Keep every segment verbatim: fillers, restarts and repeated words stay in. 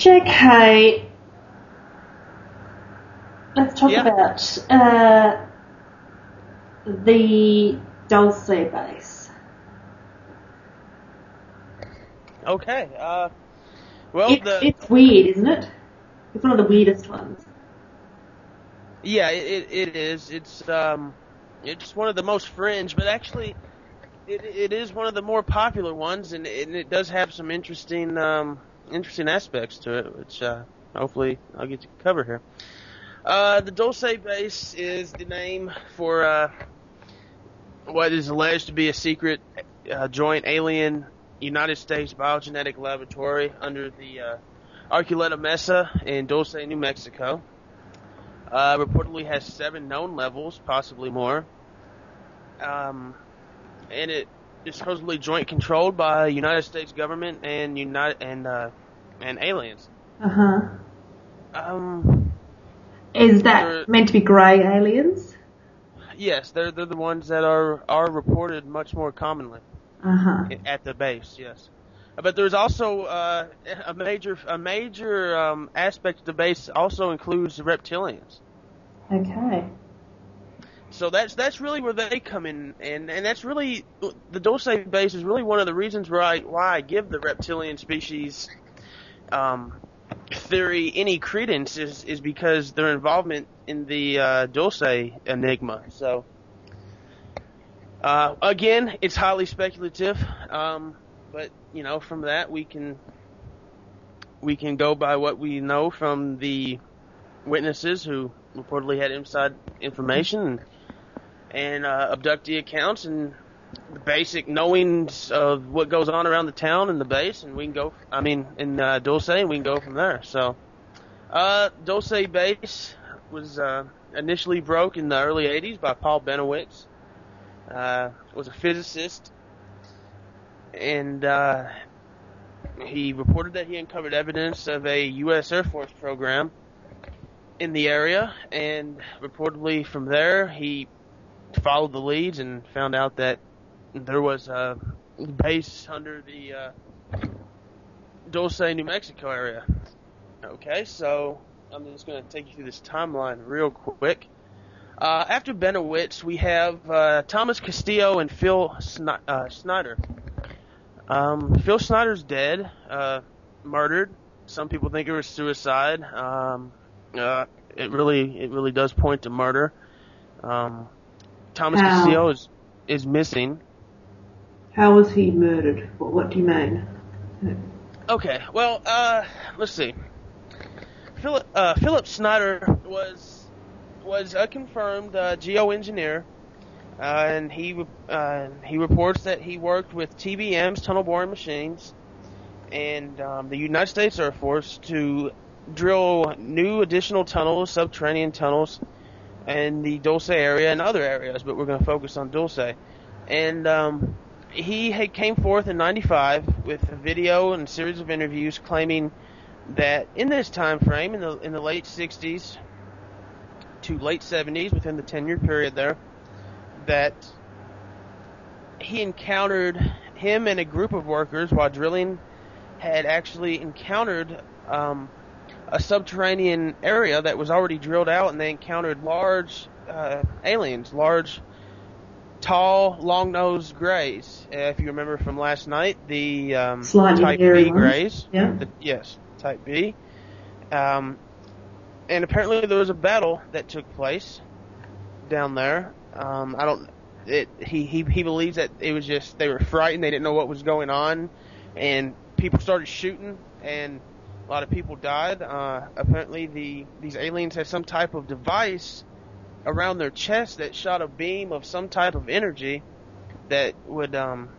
okay. Let's talk Yeah. about uh, the Dulce base. Okay. Uh, well, It's, the it's weird, isn't it? It's one of the weirdest ones. yeah, it it is. It's um, it's one of the most fringe, but actually, it it is one of the more popular ones, and, and it does have some interesting um interesting aspects to it, which uh, hopefully I'll get to cover here. Uh, the Dulce base is the name for uh, what is alleged to be a secret uh, joint alien United States biogenetic laboratory under the uh, Archuleta Mesa in Dulce, New Mexico. Uh, reportedly has seven known levels, possibly more. Um, and it is supposedly joint controlled by United States government and United and uh, and aliens. Uh huh. Um, Is that they're- meant to be grey aliens? yes, they're they're the ones that are are reported much more commonly Uh huh. at the base. Yes, but there's also uh, a major a major um, aspect of the base also includes the reptilians. Okay. So that's that's really where they come in, and, and that's really the Dulce base is really one of the reasons why I, why I give the reptilian species um, theory any credence is is because their involvement in the uh, Dulce enigma. So uh, again, it's highly speculative, um, but you know from that we can we can go by what we know from the witnesses who reportedly had inside information. And, and uh, abductee accounts and the basic knowings of what goes on around the town and the base, and we can go, I mean, in uh, Dulce, and we can go from there. So, uh, Dulce base was uh, initially broke in the early eighties by Paul Benowitz. Uh, was a physicist, and uh, he reported that he uncovered evidence of a U S Air Force program in the area, and reportedly from there, he followed the leads and found out that there was a base under the uh, Dulce, New Mexico area. Okay, so I'm just going to take you through this timeline real quick. Uh, after Benowitz, we have uh, Thomas Castillo and Phil Sni- uh, Snyder. Um, Phil Snyder's dead, uh, murdered. Some people think it was suicide. Um, uh, it really, it really does point to murder. Um, Thomas How? Castillo is, is missing. How was he murdered? What, what do you mean? Okay, well, uh, let's see. Philip, uh, Philip Snyder was was a confirmed uh, geoengineer, uh, and he uh, he reports that he worked with T B M's tunnel boring machines and um, the United States Air Force to drill new additional tunnels, subterranean tunnels, in the Dulce area and other areas, but we're going to focus on Dulce. And um, he had came forth in ninety-five with a video and a series of interviews claiming that in this time frame, in the in the late sixties to late seventies, within the ten-year period there, that he encountered, him and a group of workers while drilling had actually encountered um, a subterranean area that was already drilled out, and they encountered large uh, aliens, large, tall, long-nosed greys. Uh, if you remember from last night, the um, Slightly Type hairy B ones. greys. Yeah. The, yes, Type B. Um, and apparently there was a battle that took place down there. Um, I don't. It, he, he he believes that it was just they were frightened, they didn't know what was going on, and people started shooting, and a lot of people died. Uh, apparently, the these aliens had some type of device around their chest that shot a beam of some type of energy that would um,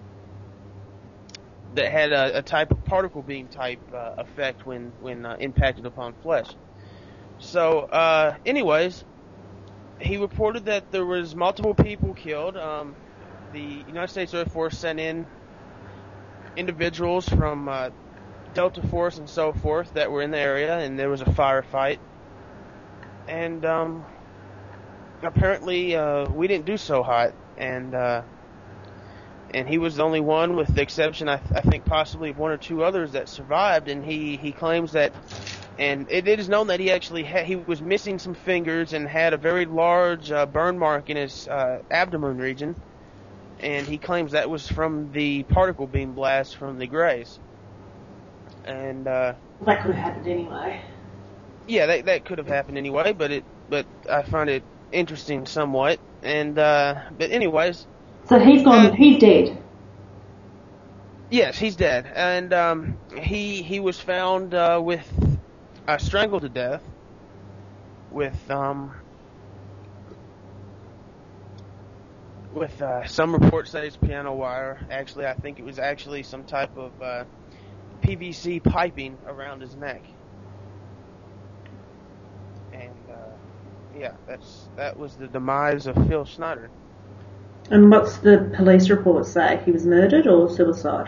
that had a, a type of particle beam type uh, effect when when uh, impacted upon flesh. So, uh, anyways, he reported that there was multiple people killed. Um, the United States Air Force sent in individuals from uh, Delta Force and so forth that were in the area, and there was a firefight. And um, apparently, uh, we didn't do so hot, and uh, and he was the only one, with the exception, I, th- I think, possibly of one or two others that survived. And he, he claims that, and it, it is known that he actually had, he was missing some fingers and had a very large uh, burn mark in his uh, abdomen region. And he claims that was from the particle beam blast from the Greys. And uh, That could have happened anyway. yeah, that that could have happened anyway. But it, but I find it interesting somewhat. And uh, but anyways. So he's gone. Uh, he's dead. Yes, he's dead, and um, he he was found uh, with uh, strangled to death with um with uh, some reports say it's piano wire. Actually, I think it was actually some type of uh, P V C piping around his neck. And uh, yeah, that's that was the demise of Phil Schneider. And what's the police report say? He was murdered or suicide?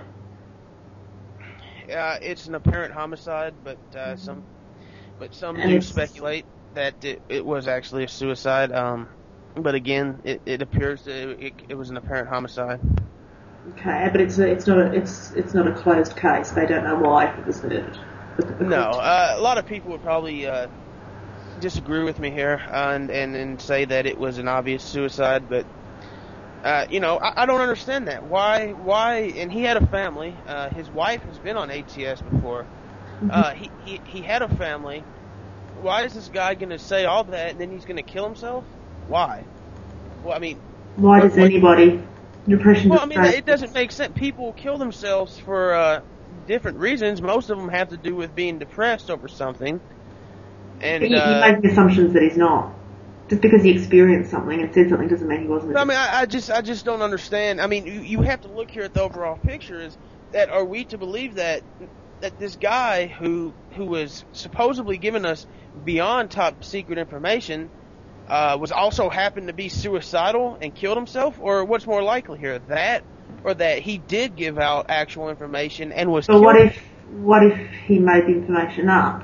Uh, it's an apparent homicide, but uh, mm-hmm. some, but some and do it's... speculate that it, it was actually a suicide. Um, but again, it, it appears that it, it, it was an apparent homicide. Okay, but it's a, it's not a it's it's not a closed case. They don't know why he was murdered. No, uh, a lot of people would probably uh, disagree with me here and, and and say that it was an obvious suicide, but. Uh, you know, I, I don't understand that. Why, why, and he had a family. Uh, his wife has been on A T S before. Mm-hmm. Uh, he, he, he had a family. Why is this guy going to say all that and then he's going to kill himself? Why? Well, I mean... Why what, does anybody... Depression well, I mean, it doesn't make sense. People kill themselves for uh, different reasons. Most of them have to do with being depressed over something. And but you, uh, you make assumptions that he's not. Just because he experienced something and said something doesn't mean he wasn't. I mean, I, I just, I just don't understand. I mean, you, you have to look here at the overall picture. Is that are we to believe that that this guy who who was supposedly giving us beyond top secret information uh, was also happened to be suicidal and killed himself, or what's more likely here, that or that he did give out actual information and was? But killed? what if what if he made the information up?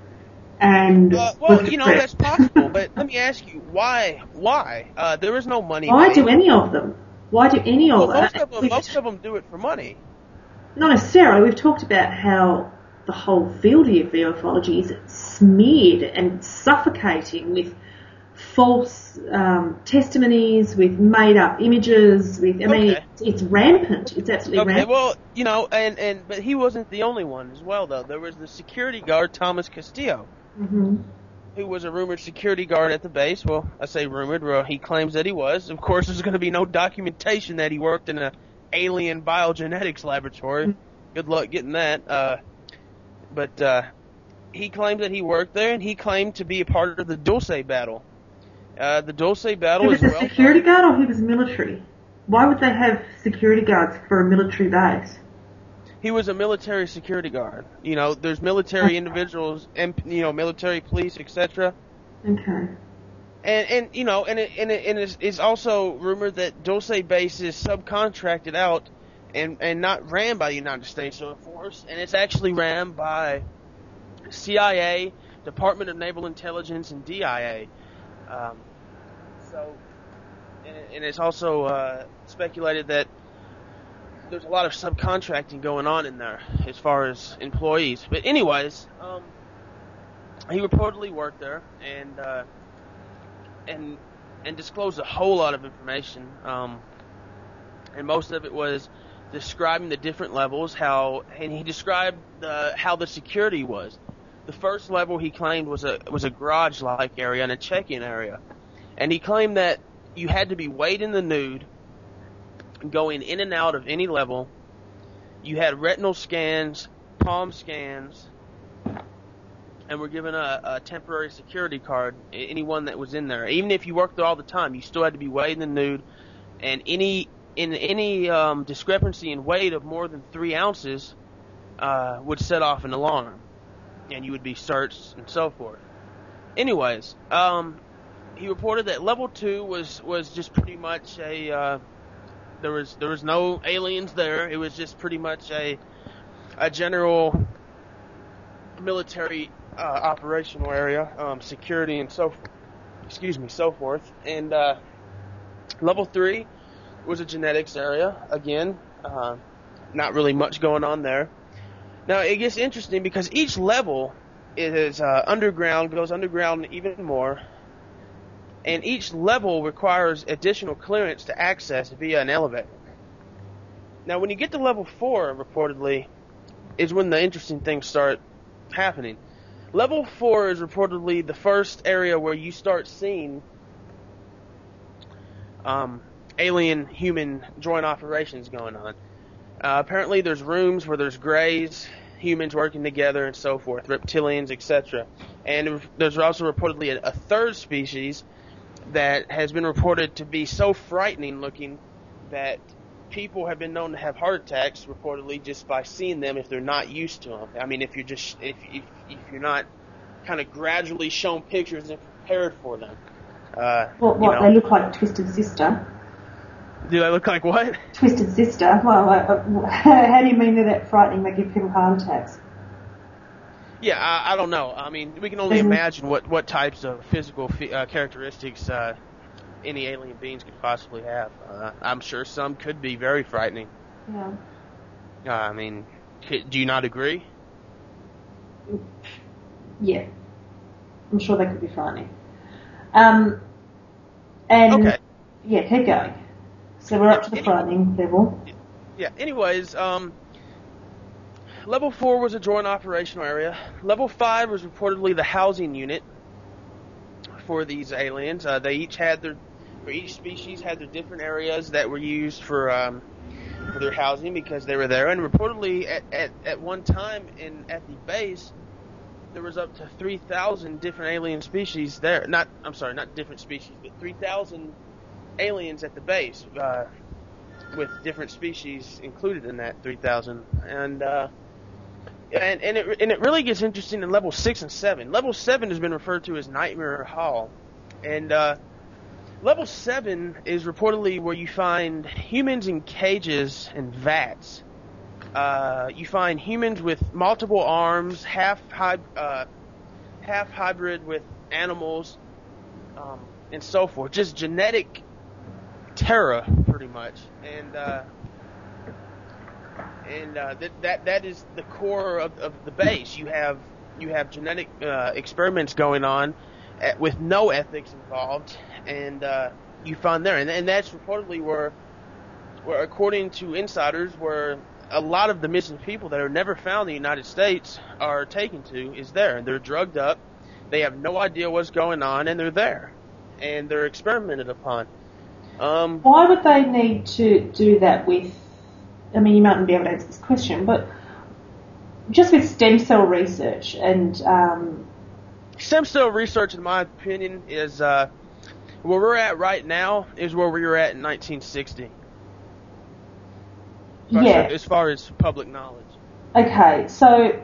And uh, well, you know, that's possible, but let me ask you, why? Why? Uh, there is no money. Why made. do any of them? Why do any well, of them? Most of them, most of them do it for money. Not necessarily. We've talked about how the whole field of U F O ology is smeared and suffocating with false um, testimonies, with made-up images. With I mean, okay. it's, it's rampant. It's absolutely okay, rampant. Well, you know, and, and but he wasn't the only one as well, though. There was the security guard Thomas Castillo. Mm-hmm. Who was a rumored security guard at the base. Well, I say rumored, well, he claims that he was. Of course, there's going to be no documentation that he worked in an alien biogenetics laboratory. Mm-hmm. Good luck getting that. Uh, but uh, he claimed that he worked there, and he claimed to be a part of the Dulce battle. Uh, the Dulce battle he is was well a security guard or he was military? Why would they have security guards for a military base? He was a military security guard. You know, there's military individuals, and you know, military police, et cetera. Okay. And and you know, and it, and it, and it's, it's also rumored that Dulce base is subcontracted out, and and not ran by the United States Air Force, and it's actually ran by C I A, Department of Naval Intelligence, and D I A. Um, so, and, and it's also uh, speculated that there's a lot of subcontracting going on in there as far as employees. But anyways, um, he reportedly worked there and uh, and and disclosed a whole lot of information. Um, and most of it was describing the different levels, how and he described the, how the security was. The first level he claimed was a was a garage-like area and a check-in area, and he claimed that you had to be weighed in the nude, going in and out of any level. You had retinal scans, palm scans, and were given a, a temporary security card, anyone that was in there. Even if you worked there all the time, you still had to be weighed in the nude, and any in any um, discrepancy in weight of more than three ounces uh, would set off an alarm, and you would be searched and so forth. Anyways, um, he reported that level two was, was just pretty much a... Uh, There was there was no aliens there. It was just pretty much a a general military uh, operational area, um, security and so excuse me so forth. And uh, level three was a genetics area again, Uh, not really much going on there. Now, it gets interesting because each level is uh, underground, goes underground even more, and each level requires additional clearance to access via an elevator. Now, when you get to level four, reportedly, is when the interesting things start happening. Level four is reportedly the first area where you start seeing um, alien-human joint operations going on. Uh, apparently, there's rooms where there's Greys, humans working together, and so forth, reptilians, et cetera. And there's also reportedly a, a third species that has been reported to be so frightening looking that people have been known to have heart attacks, reportedly, just by seeing them if they're not used to them. I mean, if you're just if if, if you're not kind of gradually shown pictures and prepared for them. Uh, what? What? You know, they look like Twisted Sister. Do they look like what? Twisted Sister. Well, uh, how do you mean they're that frightening? They give people heart attacks. Yeah, I, I don't know. I mean, we can only mm-hmm. imagine what what types of physical uh, characteristics uh, any alien beings could possibly have. Uh, I'm sure some could be very frightening. Yeah. Uh, I mean, do you not agree? Yeah. I'm sure they could be frightening. Um, and, okay. Yeah, keep going. So we're up to the anyway, frightening level. Yeah, anyways, um, level four was a joint operational area. Level five was reportedly the housing unit for these aliens. Uh, they each had their, for each species had their different areas that were used for, um, for their housing because they were there. And reportedly at, at, at one time in, at the base, there was up to three thousand different alien species there. Not, I'm sorry, not different species, but three thousand aliens at the base, uh, with different species included in that three thousand. And, uh, and, and it, and it really gets interesting in level six and seven. Level seven has been referred to as Nightmare Hall. And, uh, level seven is reportedly where you find humans in cages and vats. Uh, you find humans with multiple arms, half hy- uh, half hybrid with animals, um, and so forth. Just genetic terror, pretty much. And uh, and uh, that that that is the core of, of the base. You have you have genetic uh, experiments going on at, with no ethics involved, and uh, you find there, and and that's reportedly where, where according to insiders, where a lot of the missing people that are never found in the United States are taken to is there. They're drugged up. They have no idea what's going on, and they're there, and they're experimented upon. Um, Why would they need to do that with? I mean, you mightn't be able to answer this question, but just with stem cell research and um, stem cell research, in my opinion, is uh, where we're at right now is where we were at in nineteen sixty. Yeah. As far as public knowledge. Okay, so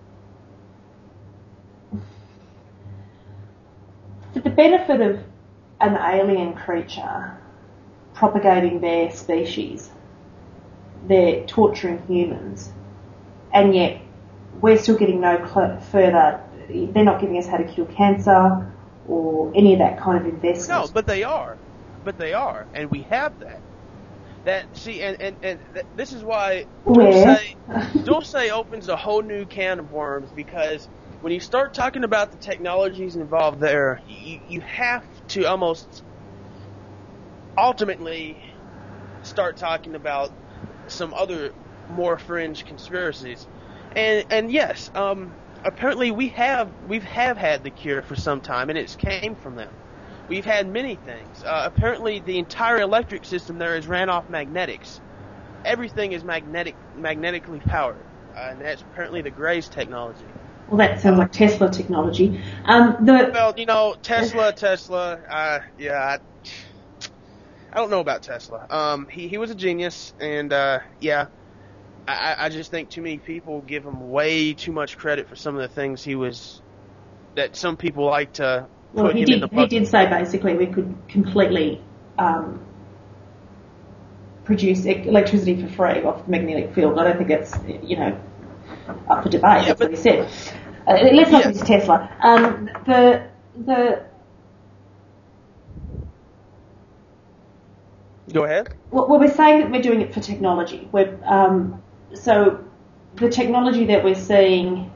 for the benefit of an alien creature propagating their species, they're torturing humans, and yet we're still getting no cl- further. They're not giving us how to cure cancer or any of that kind of investment. No, but they are. But they are, and we have that. That see, and, and, and th- this is why Dulce, Dulce opens a whole new can of worms, because when you start talking about the technologies involved there, you, you have to almost ultimately start talking about some other more fringe conspiracies. And and yes, um, apparently we have we've have had the cure for some time, and it's came from them. We've had many things. Uh, apparently, the entire electric system there is ran off magnetics. Everything is magnetic, magnetically powered, uh, and that's apparently the Greys technology. Well, that sounds like Tesla technology. Um, the well, you know, Tesla, Tesla. Uh, yeah, I, I don't know about Tesla. Um, he he was a genius, and uh, yeah, I, I just think too many people give him way too much credit for some of the things he was. That some people like to. Well, he did. He did say basically we could completely um, produce electricity for free off the magnetic field. I don't think that's you know up for debate. Yeah, that's what he said. Uh, let's not yeah. use Tesla. Um, the the Go ahead. Well, well, we're saying that we're doing it for technology. We're, um, so the technology that we're seeing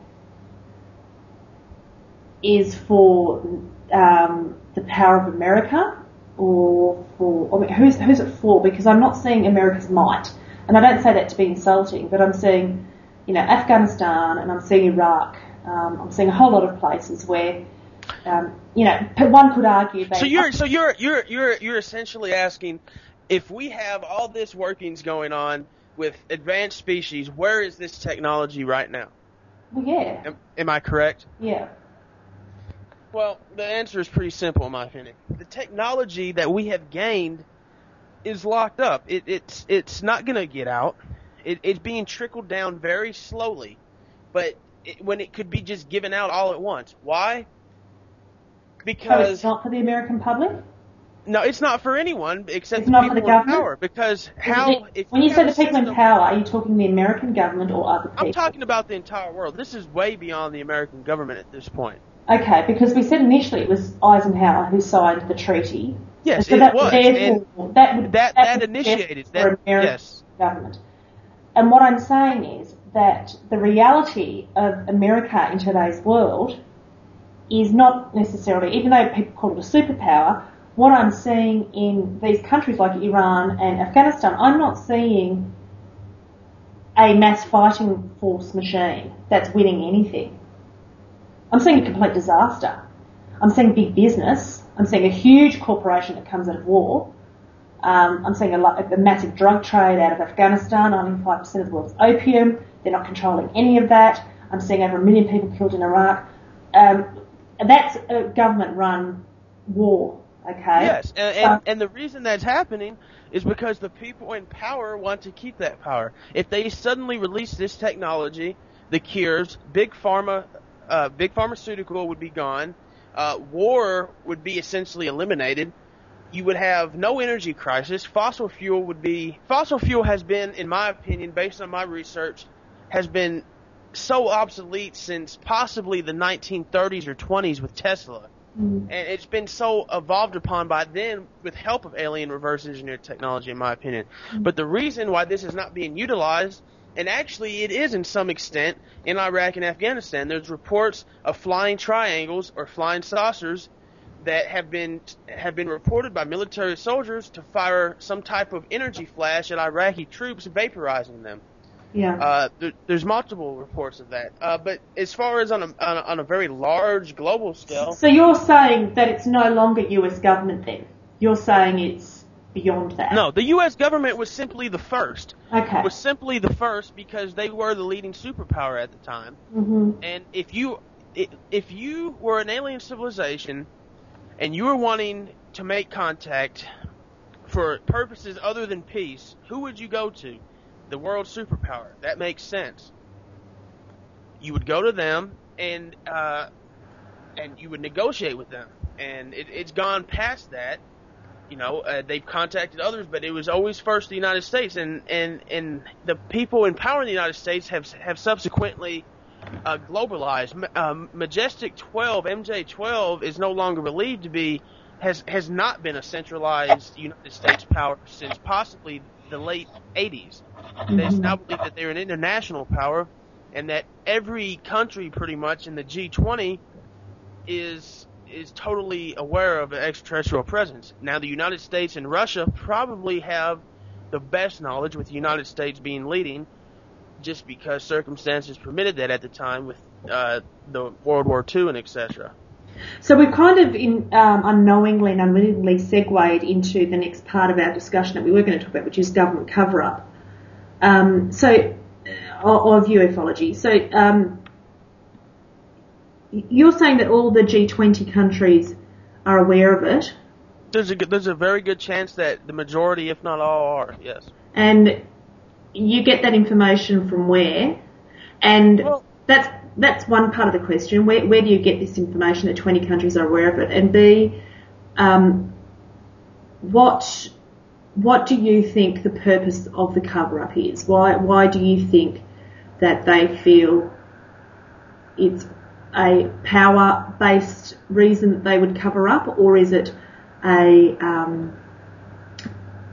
is for um, the power of America, or for, I mean, who's, who's it for? Because I'm not seeing America's might. And I don't say that to be insulting, but I'm seeing, you know, Afghanistan, and I'm seeing Iraq. Um, I'm seeing a whole lot of places where, um, you know, one could argue that. So you're, so you're, you're, you're, you're essentially asking, if we have all this workings going on with advanced species, where is this technology right now? Well, yeah. Am, am I correct? Yeah. Well, the answer is pretty simple, in my opinion. The technology that we have gained is locked up. It, it's it's not going to get out. It, it's being trickled down very slowly, but it, when it could be just given out all at once. Why? Because so it's not for the American public? No, it's not for anyone except it's the not people for the in government? power. Because how? It, if when you, you say the people system, in power, are you talking the American government or other people? I'm talking about the entire world. This is way beyond the American government at this point. Okay, because we said initially it was Eisenhower who signed the treaty. Yes, so it that, was. Therefore, and that would that, that, that would initiated for that. American Yes. government. And what I'm saying is that the reality of America in today's world is not necessarily, even though people call it a superpower, what I'm seeing in these countries like Iran and Afghanistan, I'm not seeing a mass fighting force machine that's winning anything. I'm seeing a complete disaster. I'm seeing big business. I'm seeing a huge corporation that comes out of war. Um, I'm seeing a, a massive drug trade out of Afghanistan, ninety-five percent of the world's opium. They're not controlling any of that. I'm seeing over a million people killed in Iraq. Um, that's a government-run war, okay? Yes, and, and, and the reason that's happening is because the people in power want to keep that power. If they suddenly release this technology, the cures, big pharma, uh, big pharmaceutical would be gone. Uh, war would be essentially eliminated. You would have no energy crisis. Fossil fuel would be, fossil fuel has been, in my opinion, based on my research, has been so obsolete since possibly the nineteen thirties or twenties with Tesla. Mm. And it's been so evolved upon by then with help of alien reverse engineered technology, in my opinion. Mm. But the reason why this is not being utilized, and actually it is in some extent in Iraq and Afghanistan, there's reports of flying triangles or flying saucers that have been have been reported by military soldiers to fire some type of energy flash at Iraqi troops, vaporizing them. Yeah. Uh, there, there's multiple reports of that. Uh, but as far as on a, on a on a very large global scale, so you're saying that it's no longer U S government then? You're saying it's beyond that? No, the U S government was simply the first. Okay. Was simply the first because they were the leading superpower at the time. Mm-hmm. And if you if you were an alien civilization and you were wanting to make contact for purposes other than peace, who would you go to? The world superpower. That makes sense. You would go to them and uh, and you would negotiate with them. And it, it's gone past that. You know, uh, they've contacted others, but it was always first the United States. And, and, and the people in power in the United States have have subsequently uh, globalized. Um, Majestic twelve, M J twelve, is no longer believed to be, has, has not been a centralized United States power since possibly the late eighties. Mm-hmm. They now believe that they're an international power and that every country pretty much in the G twenty is is totally aware of an extraterrestrial presence. Now the United States and Russia probably have the best knowledge, with the United States being leading, just because circumstances permitted that at the time with uh, the World War Two and et cetera. So we've kind of in, um, unknowingly and unwittingly segued into the next part of our discussion that we were going to talk about, which is government cover-up. Um, so, uh, or, or U F ology. So, um, you're saying that all the G twenty countries are aware of it? There's a there's a very good chance that the majority, if not all, are. Yes. And you get that information from where? And well, that's that's one part of the question. Where where do you get this information that twenty countries are aware of it? And B, um, what what do you think the purpose of the cover-up is? Why why do you think that they feel it's a power-based reason that they would cover up, or is it a um,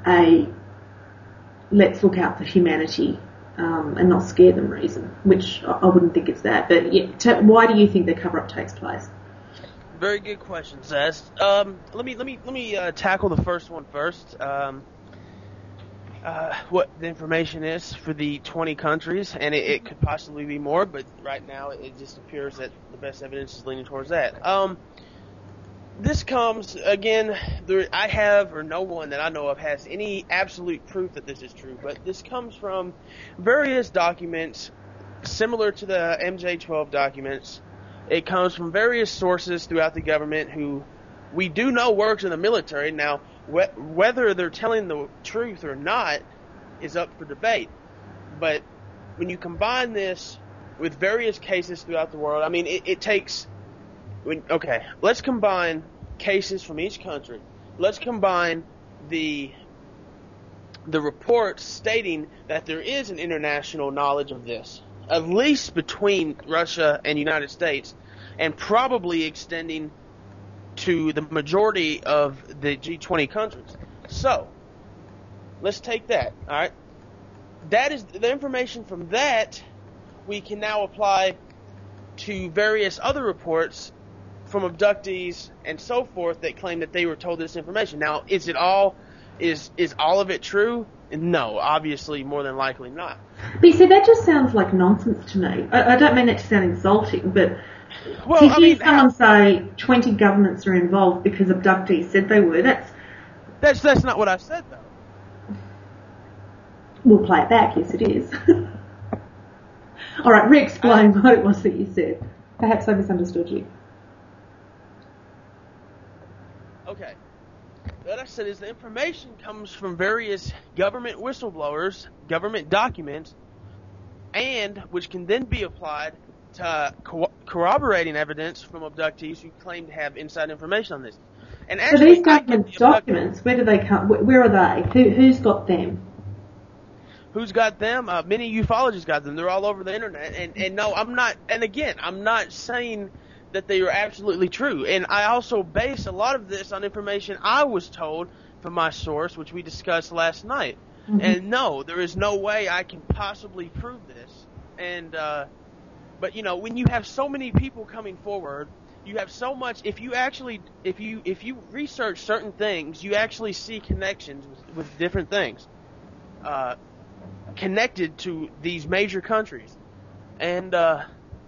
a let's look out for humanity um, and not scare them reason, which I, I wouldn't think it's that. But yeah, t- why do you think the cover-up takes place? Very good question, Zaz. Um, let me let me let me uh, tackle the first one first. Um, uh, what the information is for the twenty countries, and it, it could possibly be more, but right now it just appears that the best evidence is leaning towards that. Um, this comes again. There, I have, or no one that I know of has any absolute proof that this is true, but this comes from various documents similar to the M J twelve documents. It comes from various sources throughout the government who we do know works in the military. Now, wh- whether they're telling the truth or not is up for debate. But when you combine this with various cases throughout the world, I mean, it, it takes... When, okay, let's combine cases from each country. Let's combine the the reports stating that there is an international knowledge of this, at least between Russia and United States, and probably extending to the majority of the G twenty countries. So, let's take that, alright? That is the information from that we can now apply to various other reports from abductees and so forth that claim that they were told this information. Now, is it all, is, is all of it true? No, obviously, more than likely not. But you see, that just sounds like nonsense to me. I, I don't mean that to sound insulting, but well, to hear I mean, someone how, say twenty governments are involved because abductees said they were, that's... That's, that's not what I said, though. We'll play it back, yes it is. All right, re-explain I, what it was that you said. Perhaps I misunderstood you. Okay. What I said is the information comes from various government whistleblowers, government documents, and which can then be applied to co- corroborating evidence from abductees who claim to have inside information on this. And actually, so these government the documents, where do they come? Where are they? Who, who's got them? Who's got them? Uh, many ufologists got them. They're all over the internet. And, and no, I'm not, and again, I'm not saying that they are absolutely true. And I also base a lot of this on information I was told from my source, which we discussed last night. Mm-hmm. And no, there is no way I can possibly prove this. And, uh, but you know, when you have so many people coming forward, you have so much, if you actually, if you, if you research certain things, you actually see connections with, with different things, uh, connected to these major countries. And, uh,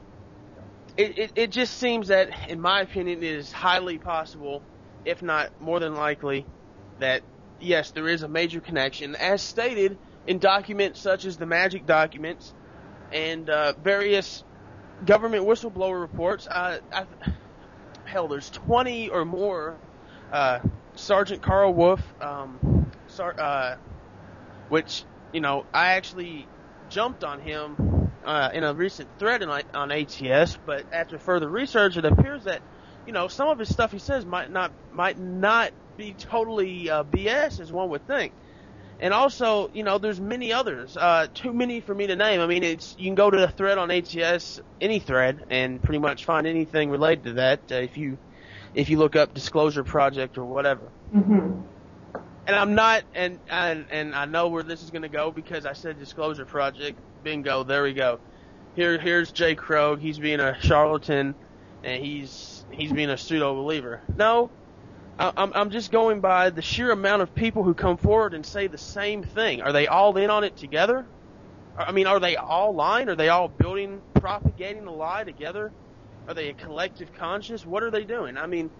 It, it it just seems that, in my opinion, it is highly possible, if not more than likely, that, yes, there is a major connection, as stated in documents such as the Magic documents and uh, various government whistleblower reports. Uh, I, hell, there's twenty or more. Uh, Sergeant Carl Wolf, um, Sar- uh, which, you know, I actually jumped on him Uh, in a recent thread on, on A T S, but after further research, it appears that, you know, some of his stuff he says might not might not be totally uh, B S as one would think. And also, you know, there's many others, uh, too many for me to name. I mean, it's you can go to the thread on A T S, any thread, and pretty much find anything related to that uh, if you if you look up Disclosure Project or whatever. Mm-hmm. And I'm not, and and and I know where this is going to go because I said Disclosure Project. Bingo, there we go. Here, here's Jay Krogh. He's being a charlatan, and he's he's being a pseudo believer. No, I, I'm I'm just going by the sheer amount of people who come forward and say the same thing. Are they all in on it together? I mean, are they all lying? Are they all building, propagating a lie together? Are they a collective conscious? What are they doing? I mean,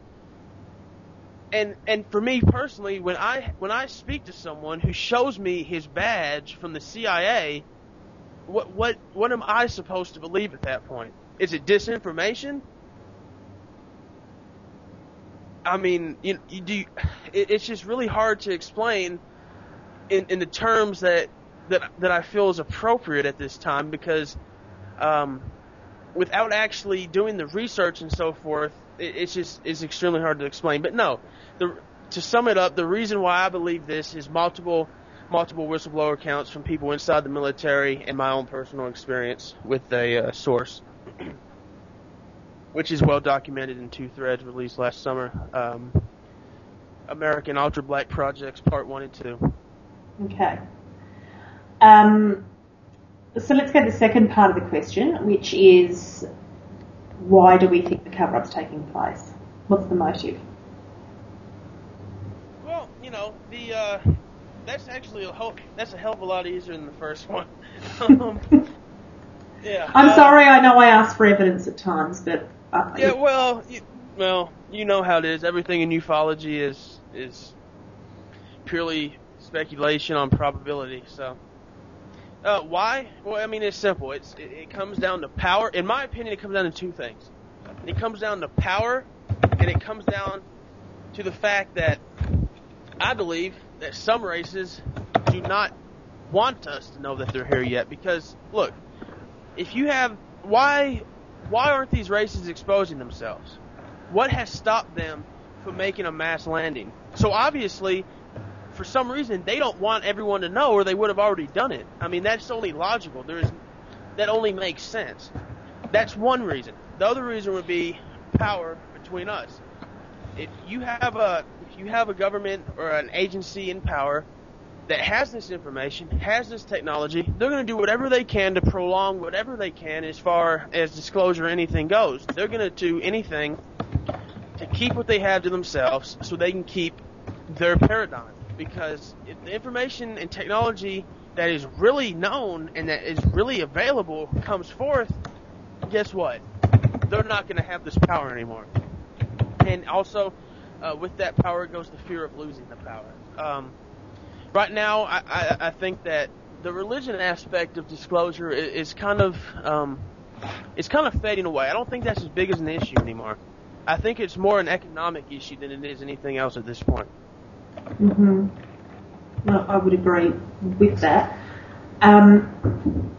and and for me personally, when I when I speak to someone who shows me his badge from the C I A. What what what am I supposed to believe at that point? Is it disinformation? I mean, you, you do. It, it's just really hard to explain in, in the terms that, that that I feel is appropriate at this time because, um, without actually doing the research and so forth, it, it's just it's extremely hard to explain. But no, the, to sum it up, the reason why I believe this is multiple. multiple whistleblower accounts from people inside the military and my own personal experience with a uh, source, which is well documented in two threads released last summer. Um, American Ultra Black Projects Part one and two. Okay. Um, so let's go to the second part of the question, which is, why do we think the cover-up's taking place? What's the motive? Well, you know, the uh, that's actually a whole, that's a hell of a lot easier than the first one. um, yeah. I'm uh, sorry, I know I ask for evidence at times, but uh, yeah. Well, you, well, you know how it is. Everything in ufology is is purely speculation on probability. So, uh, why? Well, I mean, it's simple. It's it, it comes down to power. In my opinion, it comes down to two things. It comes down to power, and it comes down to the fact that I believe that some races do not want us to know that they're here yet. Because look, if you have why why aren't these races exposing themselves? What has stopped them from making a mass landing? So obviously, for some reason, they don't want everyone to know, or they would have already done it. I mean, that's only logical. There is that only makes sense. That's one reason. The other reason would be power between us. If you have a if you have a government or an agency in power that has this information, has this technology, they're going to do whatever they can to prolong whatever they can as far as disclosure or anything goes. They're going to do anything to keep what they have to themselves so they can keep their paradigm. Because if the information and technology that is really known and that is really available comes forth, guess what? They're not going to have this power anymore. And also, uh, with that power goes the fear of losing the power. Um, right now, I, I, I think that the religion aspect of disclosure is, is kind of um, it's kind of fading away. I don't think that's as big as an issue anymore. I think it's more an economic issue than it is anything else at this point. Mm-hmm. No, I would agree with that. Um,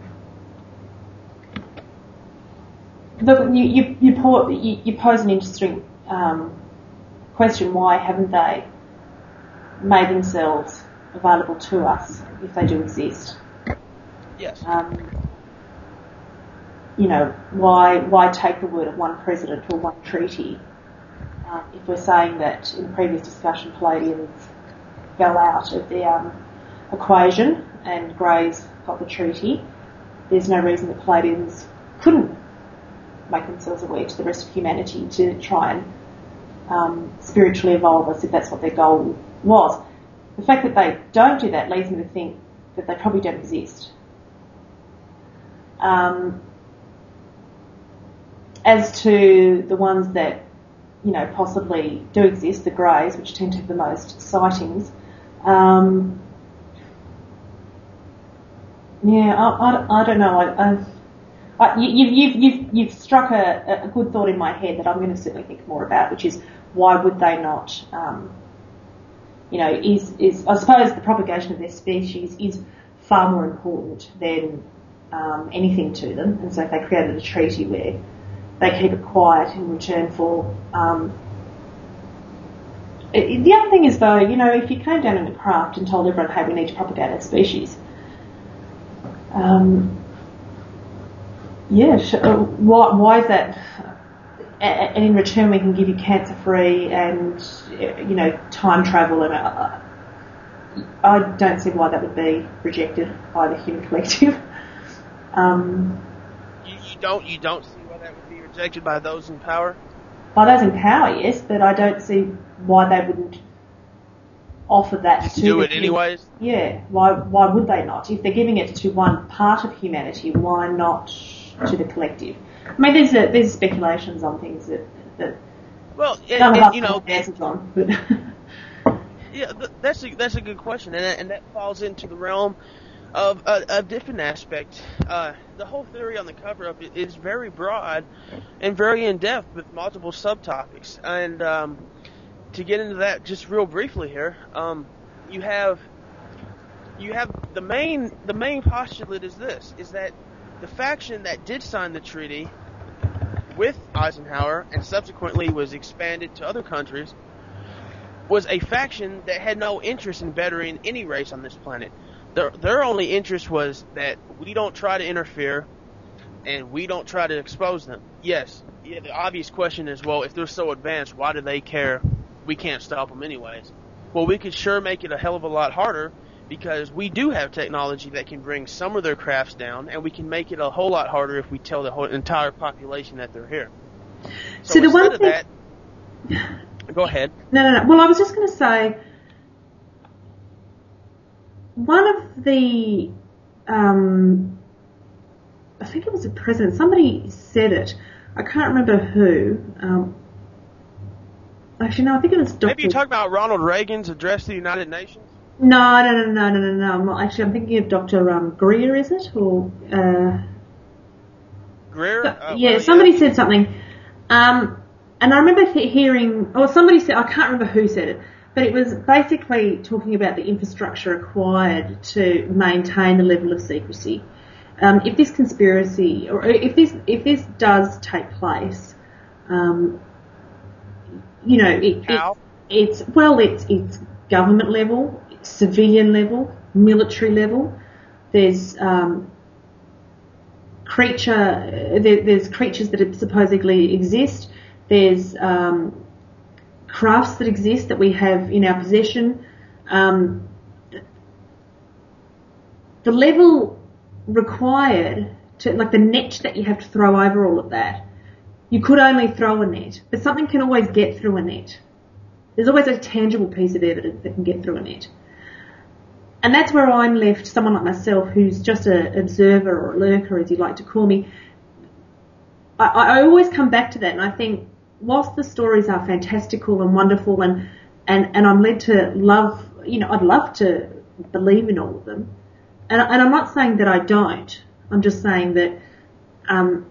look, you you you, po- you, you pose an interesting um, question. Why haven't they made themselves available to us if they do exist? Yes. Um, you know, why why take the word of one president or one treaty uh, if we're saying that in the previous discussion Palladians fell out of the um, equation and Greys got the treaty? There's no reason that Palladians couldn't make themselves aware to the rest of humanity to try and um, spiritually evolve us if that's what their goal was. The fact that they don't do that leads me to think that they probably don't exist. Um, as to the ones that, you know, possibly do exist, the Greys, which tend to have the most sightings, um, yeah, I, I, I don't know. I, I, I, you, you've, you've, you've struck a, a good thought in my head that I'm going to certainly think more about, which is why would they not, um, you know, is, is, I suppose the propagation of their species is far more important than um, anything to them. And so if they created a treaty where they keep it quiet in return for, um, it, the other thing is though, you know, if you came down in a craft and told everyone, hey, we need to propagate our species, um, yeah, why, why is that? And in return, we can give you cancer-free and, you know, time travel, and uh, I don't see why that would be rejected by the human collective. um, You, you don't you don't see why that would be rejected by those in power? By those in power, yes, but I don't see why they wouldn't offer that to do it anyways. Yeah, why why would they not? If they're giving it to one part of humanity, why not to the collective? I mean, there's a, there's speculations on things that that well, and, none of and, us you know, have answers on. But yeah, that's a that's a good question, and that, and that falls into the realm of a, a different aspect. Uh, the whole theory on the cover-up is very broad and very in-depth with multiple subtopics. And um, to get into that just real briefly here, um, you have you have the main the main postulate is this: is that the faction that did sign the treaty with Eisenhower and subsequently was expanded to other countries was a faction that had no interest in bettering any race on this planet. Their, their only interest was that we don't try to interfere and we don't try to expose them. Yes, yeah, the obvious question is, well, if they're so advanced, why do they care? We can't stop them anyways. Well, we could sure make it a hell of a lot harder because we do have technology that can bring some of their crafts down, and we can make it a whole lot harder if we tell the whole entire population that they're here. So, so the instead one of thing, that, go ahead. No, no, no. Well, I was just going to say, one of the, um, I think it was the president, somebody said it. I can't remember who. Um, actually, no, I think it was Doctor Maybe you talk about Ronald Reagan's address to the United Nations? No, no, no, no, no, no, no. I'm not, actually, I'm thinking of Doctor Um, Greer, is it? Or, uh, Greer? Uh, yeah, well, somebody yeah. said something. Um, and I remember th- hearing, or somebody said, I can't remember who said it, but it was basically talking about the infrastructure required to maintain the level of secrecy. Um, if this conspiracy, or if this if this does take place, um, you know, it, How? it, it's well, it's it's government level, civilian level, military level. There's um, creature, there, there's creatures that supposedly exist. There's um, crafts that exist that we have in our possession. Um, the level required to, like the net that you have to throw over all of that, you could only throw a net, but something can always get through a net. There's always a tangible piece of evidence that can get through a net. And that's where I'm left, someone like myself who's just an observer or a lurker, as you'd like to call me. I, I always come back to that, and I think whilst the stories are fantastical and wonderful, and, and, and I'm led to love, you know, I'd love to believe in all of them. And, and I'm not saying that I don't. I'm just saying that um,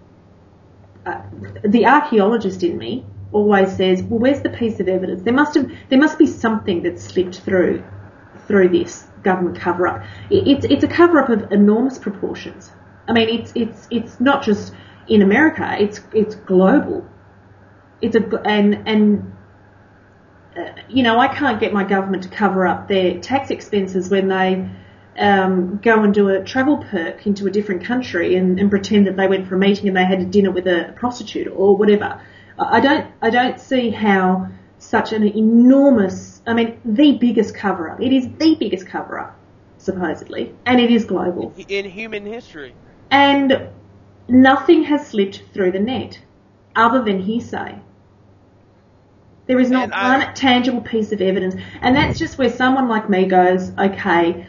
uh, the archaeologist in me always says, well, where's the piece of evidence? There must have, there must be something that slipped through through this government cover-up. It's it's a cover-up of enormous proportions. I mean, it's it's it's not just in America. It's it's global. It's a and and uh, you know, I can't get my government to cover up their tax expenses when they um, go and do a travel perk into a different country and, and pretend that they went for a meeting and they had a dinner with a prostitute or whatever. I don't I don't see how such an enormous, I mean, the biggest cover-up. It is the biggest cover-up, supposedly, and it is global. In human history. And nothing has slipped through the net, other than hearsay. There is not And I- one tangible piece of evidence, and that's just where someone like me goes, okay,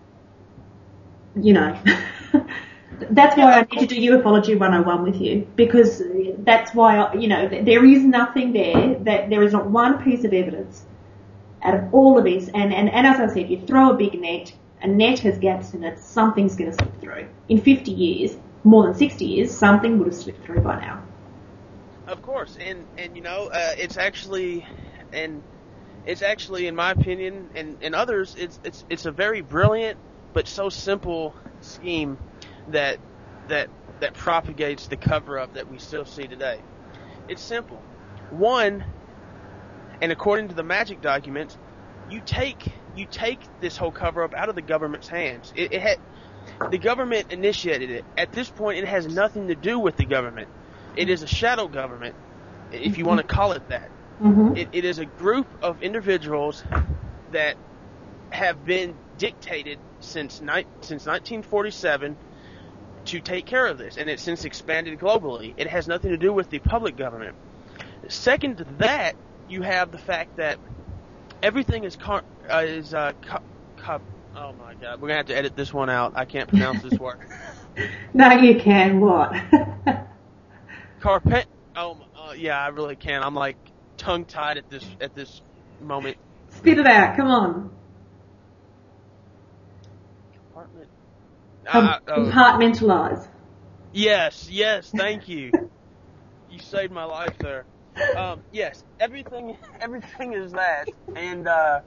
you know, that's why I need to do ufology one oh one with you, because that's why, I, you know, there is nothing there, that there is not one piece of evidence out of all of this, and, and, and as I said, you throw a big net, a net has gaps in it, something's going to slip through. In fifty years, more than sixty years, something would have slipped through by now. Of course, and, and you know, uh, it's actually, and it's actually, in my opinion, and, and others, it's, it's, it's a very brilliant, but so simple scheme that that that propagates the cover-up that we still see today. It's simple. One, and according to the magic documents, you take you take this whole cover-up out of the government's hands. It, it had the government initiated it. At this point, it has nothing to do with the government. It is a shadow government, if you want to call it that. Mm-hmm. It, it is a group of individuals that have been dictated since ni- since nineteen forty-seven to take care of this, and it's since expanded globally. It has nothing to do with the public government. Second to that, you have the fact that everything is car- uh, is uh, co- co- oh my god, we're gonna have to edit this one out. I can't pronounce this word. No, you can. What? Carpet. Oh uh, yeah, I really can. I'm like tongue tied at this at this moment. Spit it out. Come on. Apartment. Com- Uh, uh, compartmentalize. Yes, yes, thank you. You saved my life there. Um, yes, everything, everything is that, and uh,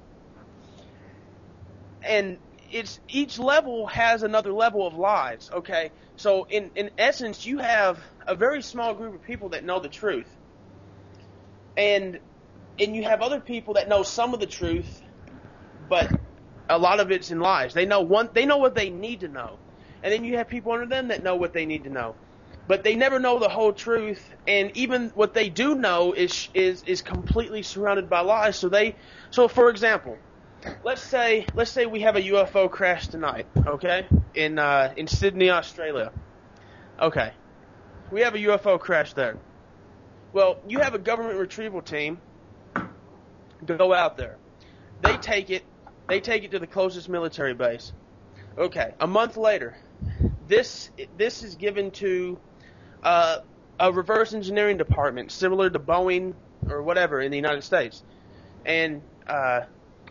and it's each level has another level of lies. Okay, so in in essence, you have a very small group of people that know the truth, and and you have other people that know some of the truth, but a lot of it's in lies. They know one, they know what they need to know. And then you have people under them that know what they need to know. But they never know the whole truth, and even what they do know is is is completely surrounded by lies. So they, so for example, let's say let's say we have a U F O crash tonight, okay? In uh, in Sydney, Australia. Okay. We have a U F O crash there. Well, you have a government retrieval team go out there. They take it they take it to the closest military base. Okay. A month later, this this is given to uh, a reverse engineering department similar to Boeing or whatever in the United States. And uh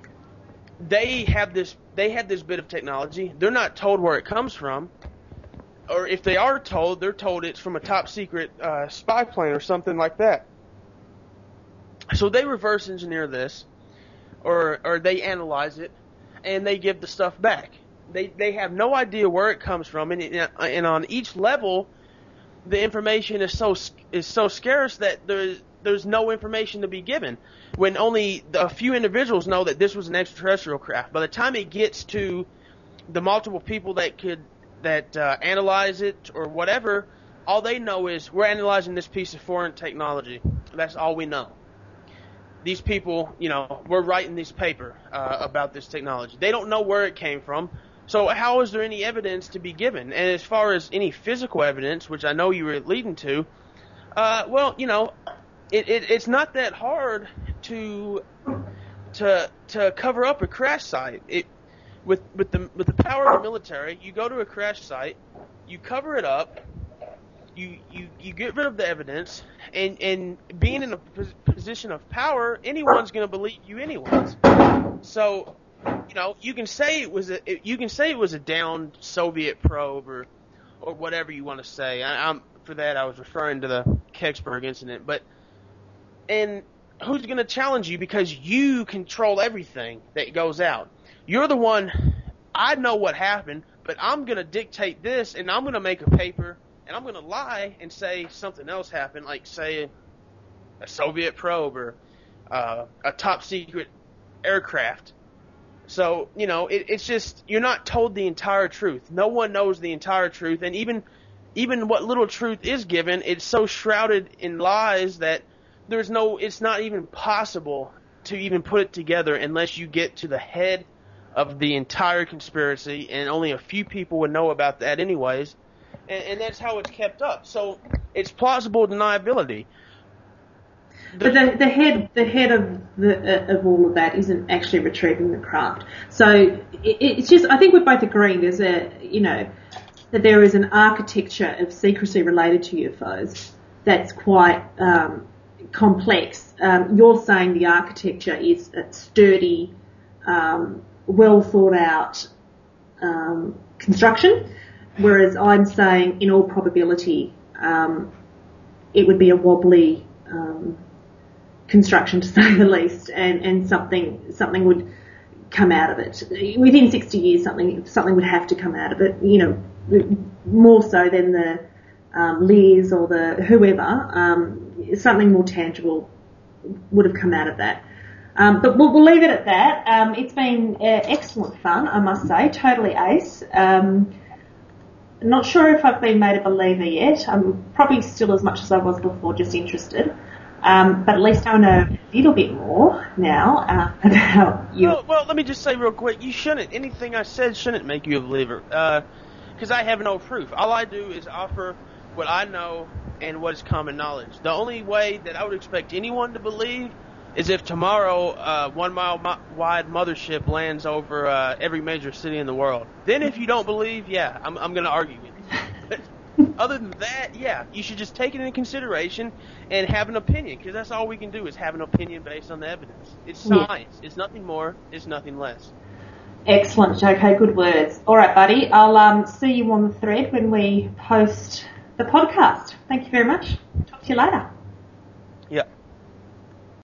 They have this. They have this bit of technology. They're not told where it comes from, or if they are told, they're told it's from a top secret uh, spy plane or something like that. So they reverse engineer this, or or they analyze it, and they give the stuff back. They they have no idea where it comes from, and and on each level, the information is so is so scarce that there's there's no information to be given. When only a few individuals know that this was an extraterrestrial craft. By the time it gets to the multiple people that could that uh, analyze it or whatever, all they know is we're analyzing this piece of foreign technology. That's all we know. These people, you know, we're writing this paper uh, about this technology. They don't know where it came from. So how is there any evidence to be given? And as far as any physical evidence, which I know you were leading to, uh, well, you know, it, it, it's not that hard to to to cover up a crash site. It with with the with the power of the military, you go to a crash site, you cover it up, you you, you get rid of the evidence, and and being in a position of power, anyone's going to believe you anyways. So, you know, you can say it was a you can say it was a downed Soviet probe or or whatever you want to say. I, I'm for that I was referring to the Kecksburg incident, but and who's going to challenge you because you control everything that goes out? You're the one, I know what happened, but I'm going to dictate this, and I'm going to make a paper, and I'm going to lie and say something else happened, like say a Soviet probe or uh, a top secret aircraft. So, you know, it, it's just, you're not told the entire truth. No one knows the entire truth, and even even what little truth is given, it's so shrouded in lies that there's no, it's not even possible to even put it together unless you get to the head of the entire conspiracy, and only a few people would know about that anyways, and, and that's how it's kept up. So it's plausible deniability. The, but the, the head, the head of the uh, of all of that isn't actually retrieving the craft. So it, it's just, I think we're both agreeing there's a, you know, that there is an architecture of secrecy related to U F Os that's quite um, complex. Um, you're saying the architecture is sturdy, um, well thought out um, construction, whereas I'm saying in all probability um, it would be a wobbly um, construction, to say the least, and, and something something would come out of it within sixty years. Something something would have to come out of it. You know, more so than the um, Lears or the whoever. Um, something more tangible would have come out of that. Um, but we'll, we'll leave it at that. Um, it's been uh, excellent fun, I must say. Totally ace. Um, not sure if I've been made a believer yet. I'm probably still as much as I was before, just interested. Um, but at least I know a little bit more now uh, about you. Well, well, let me just say real quick, you shouldn't. Anything I said shouldn't make you a believer. Because uh, I have no proof. All I do is offer what I know and what is common knowledge. The only way that I would expect anyone to believe is if tomorrow uh, one mile mo- wide mothership lands over uh, every major city in the world. Then if you don't believe, yeah, I'm, I'm going to argue with you. But other than that, yeah, you should just take it into consideration and have an opinion, because that's all we can do is have an opinion based on the evidence. It's science. Yeah. It's nothing more. It's nothing less. Excellent. Okay, good words. All right, buddy. I'll um, see you on the thread when we post the podcast. Thank you very much. Talk to you later.